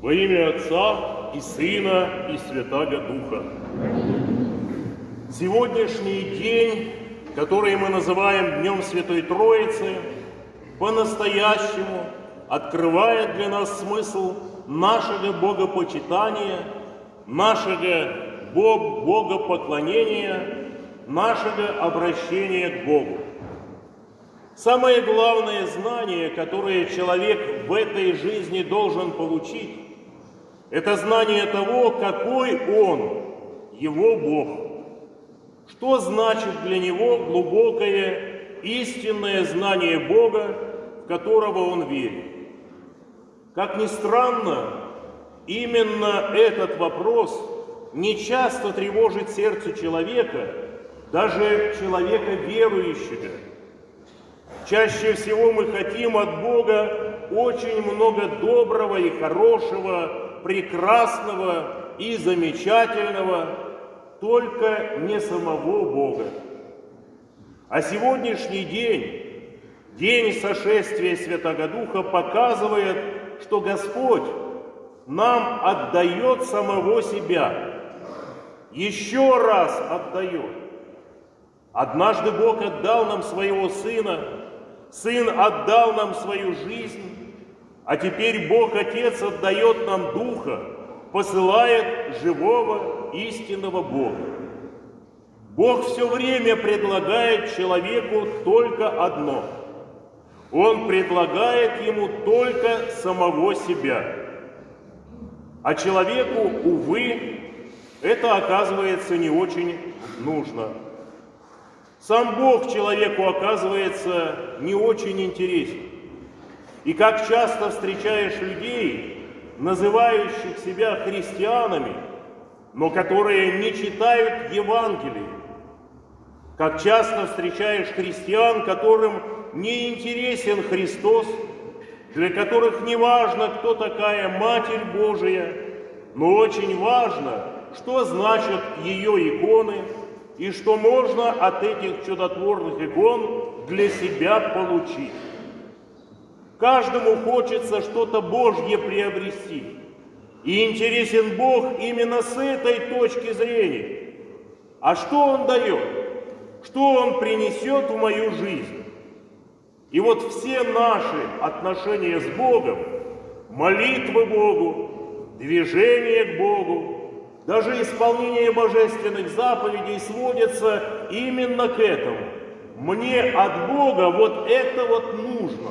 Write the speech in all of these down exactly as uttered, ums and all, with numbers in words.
Во имя Отца и Сына и Святаго Духа. Сегодняшний день, который мы называем Днем Святой Троицы, по-настоящему открывает для нас смысл нашего богопочитания, нашего богопоклонения, нашего обращения к Богу. Самое главное знание, которое человек в этой жизни должен получить, это знание того, какой он, его Бог. Что значит для него глубокое, истинное знание Бога, в которого он верит? Как ни странно, именно этот вопрос не часто тревожит сердце человека, даже человека верующего. Чаще всего мы хотим от Бога очень много доброго и хорошего, прекрасного и замечательного, только не самого Бога. А сегодняшний день, день сошествия Святаго Духа, показывает, что Господь нам отдает самого себя, еще раз отдает. Однажды Бог отдал нам своего Сына, Сын отдал нам свою жизнь, а теперь Бог Отец отдает нам Духа, посылает живого, истинного Бога. Бог все время предлагает человеку только одно. Он предлагает ему только самого себя. А человеку, увы, это оказывается не очень нужно. Сам Бог человеку оказывается не очень интересен. И как часто встречаешь людей, называющих себя христианами, но которые не читают Евангелие. Как часто встречаешь христиан, которым не интересен Христос, для которых не важно, кто такая Матерь Божия, но очень важно, что значат ее иконы, и что можно от этих чудотворных икон для себя получить. Каждому хочется что-то Божье приобрести. И интересен Бог именно с этой точки зрения. А что Он дает? Что Он принесет в мою жизнь? И вот все наши отношения с Богом, молитвы Богу, движение к Богу, даже исполнение божественных заповедей сводится именно к этому. Мне от Бога вот это вот нужно.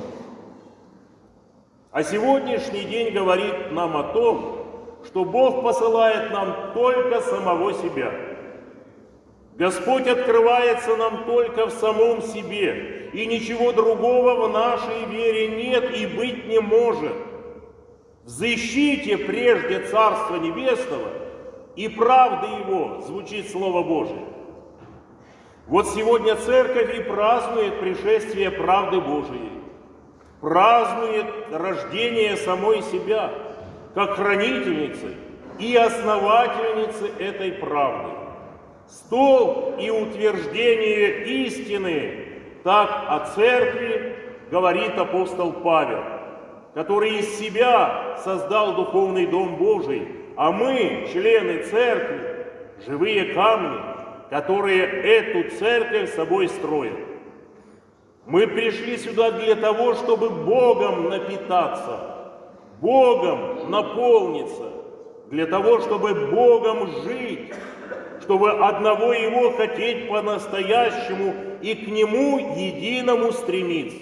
А сегодняшний день говорит нам о том, что Бог посылает нам только самого себя. Господь открывается нам только в самом себе, и ничего другого в нашей вере нет и быть не может. Взыщите прежде Царства Небесного и правды Его, звучит Слово Божие. Вот сегодня Церковь и празднует пришествие правды Божией, празднует рождение самой себя, как хранительницы и основательницы этой правды. Столб и утверждение истины, так о Церкви говорит апостол Павел, который из себя создал духовный дом Божий, а мы, члены Церкви, живые камни, которые эту Церковь собой строят. Мы пришли сюда для того, чтобы Богом напитаться, Богом наполниться, для того, чтобы Богом жить, чтобы одного Его хотеть по-настоящему и к Нему единому стремиться.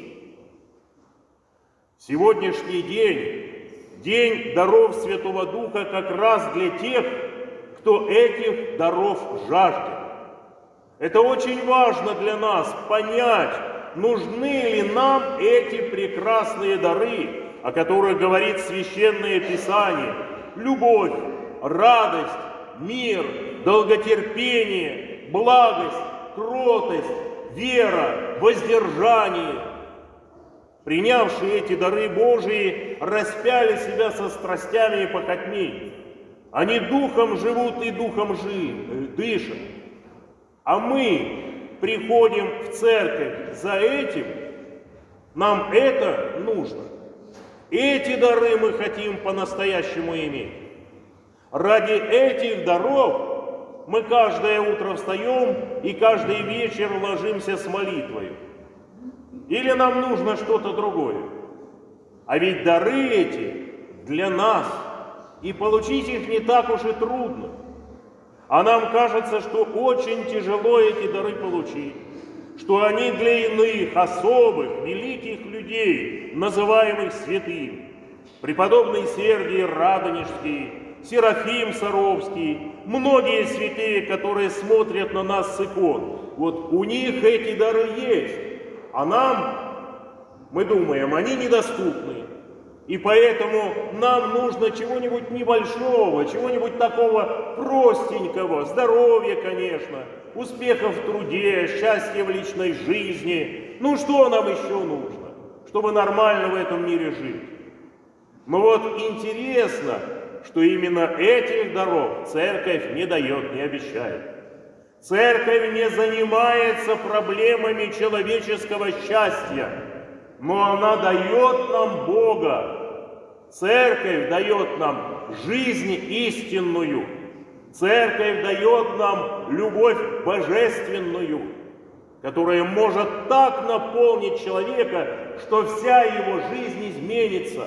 Сегодняшний день, день даров Святого Духа, как раз для тех, кто этих даров жаждет. Это очень важно для нас понять, нужны ли нам эти прекрасные дары, о которых говорит Священное Писание: любовь, радость, мир, долготерпение, благость, кротость, вера, воздержание. Принявшие эти дары Божии распяли себя со страстями и похотьми. Они духом живут и духом жи, дышат. А мы приходим в церковь за этим, нам это нужно. Эти дары мы хотим по-настоящему иметь. Ради этих даров мы каждое утро встаем и каждый вечер ложимся с молитвой. Или нам нужно что-то другое? А ведь дары эти для нас, и получить их не так уж и трудно. А нам кажется, что очень тяжело эти дары получить, что они для иных, особых, великих людей, называемых святыми. Преподобный Сергий Радонежский, Серафим Саровский, многие святые, которые смотрят на нас с икон. Вот у них эти дары есть, а нам, мы думаем, они недоступны. И поэтому нам нужно чего-нибудь небольшого, чего-нибудь такого простенького, здоровья, конечно, успехов в труде, счастья в личной жизни. Ну что нам еще нужно, чтобы нормально в этом мире жить? Но вот интересно, что именно этих даров церковь не дает, не обещает. Церковь не занимается проблемами человеческого счастья, но она дает нам Бога. Церковь дает нам жизнь истинную. Церковь дает нам любовь божественную, которая может так наполнить человека, что вся его жизнь изменится.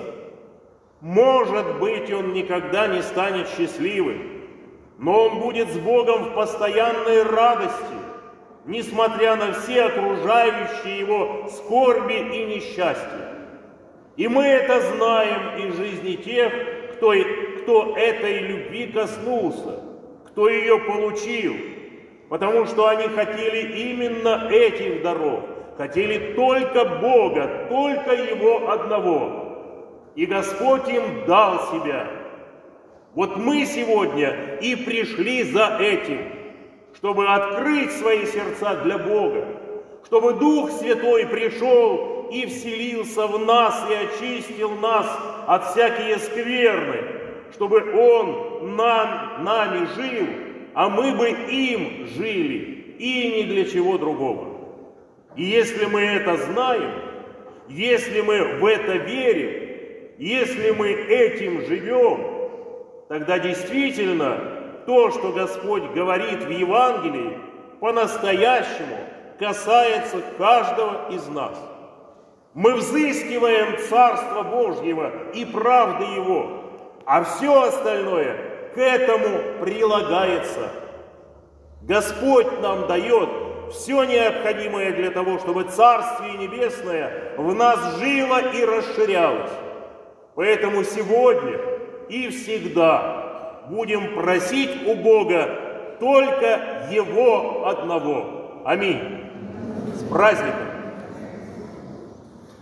Может быть, он никогда не станет счастливым, но он будет с Богом в постоянной радости, несмотря на все окружающие его скорби и несчастья. И мы это знаем из жизни тех, кто, кто этой любви коснулся, кто ее получил, потому что они хотели именно этих даров, хотели только Бога, только Его одного. И Господь им дал себя. Вот мы сегодня и пришли за этим, чтобы открыть свои сердца для Бога, чтобы Дух Святой пришел и вселился в нас и очистил нас от всякие скверны, чтобы Он нам, нами жил, а мы бы им жили, и ни для чего другого. И если мы это знаем, если мы в это верим, если мы этим живем, тогда действительно то, что Господь говорит в Евангелии, по-настоящему касается каждого из нас. Мы взыскиваем Царство Божьего и правды Его, а все остальное к этому прилагается. Господь нам дает все необходимое для того, чтобы Царствие Небесное в нас жило и расширялось. Поэтому сегодня и всегда будем просить у Бога только Его одного. Аминь. С праздником!